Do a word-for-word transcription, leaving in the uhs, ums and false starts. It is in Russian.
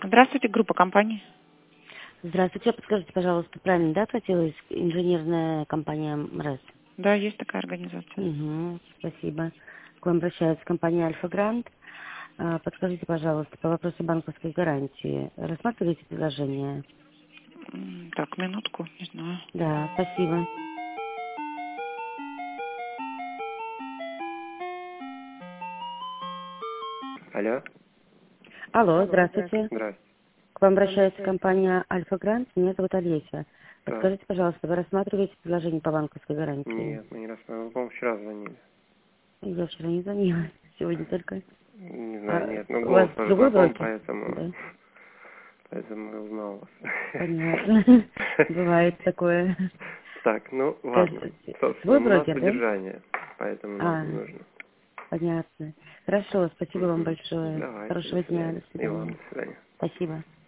Здравствуйте, группа компаний. Здравствуйте, подскажите, пожалуйста, правильно, да, ответилась инженерная компания МРЭС? Да, есть такая организация. Угу, спасибо. К вам обращается компания Альфа Грант. А, Подскажите, пожалуйста, по вопросу банковской гарантии. Рассматриваете предложение? М, Так, минутку, не знаю. Да, спасибо. Алло, Алло, здравствуйте. здравствуйте. К вам обращается компания Альфа Грант. Меня зовут Олеся. Да. Подскажите, пожалуйста, вы рассматриваете предложение по банковской гарантии? Нет, мы не рассматривали. Вы, по-моему, вчера звонили. Я вчера не звонила, сегодня только. Не знаю, А, нет. Ну, у вас голос тоже другой знаком, брокер? поэтому, Да. поэтому я узнал вас. Понятно. Бывает такое. Так, ну, ладно. Скажите, Собственно, свой у нас брокер, да? содержание, поэтому нам А, не нужно. понятно. Хорошо, спасибо вам Угу. большое. Давайте, до Хорошего дня, свидания. до И вам свидания. до свидания. Спасибо.